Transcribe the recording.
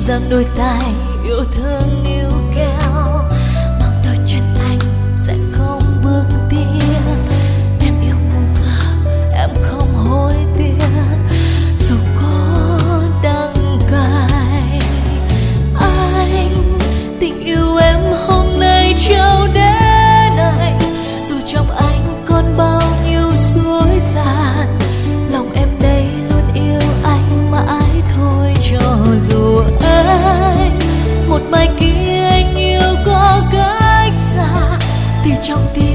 giang đôi tay yêu thương níu kéo, mong đôi chân anh sẽ không bước tiếp. Em yêu ngu ngơ, em không hối tiếc, dù có đắng cay. Anh tình yêu em hôm nay trao đến anh, dù trong anh còn bao nhiêu dối gian, lòng em đây luôn yêu anh mãi thôi. Cho dù anh một mai kia anh yêu có cách xa, thì trong tim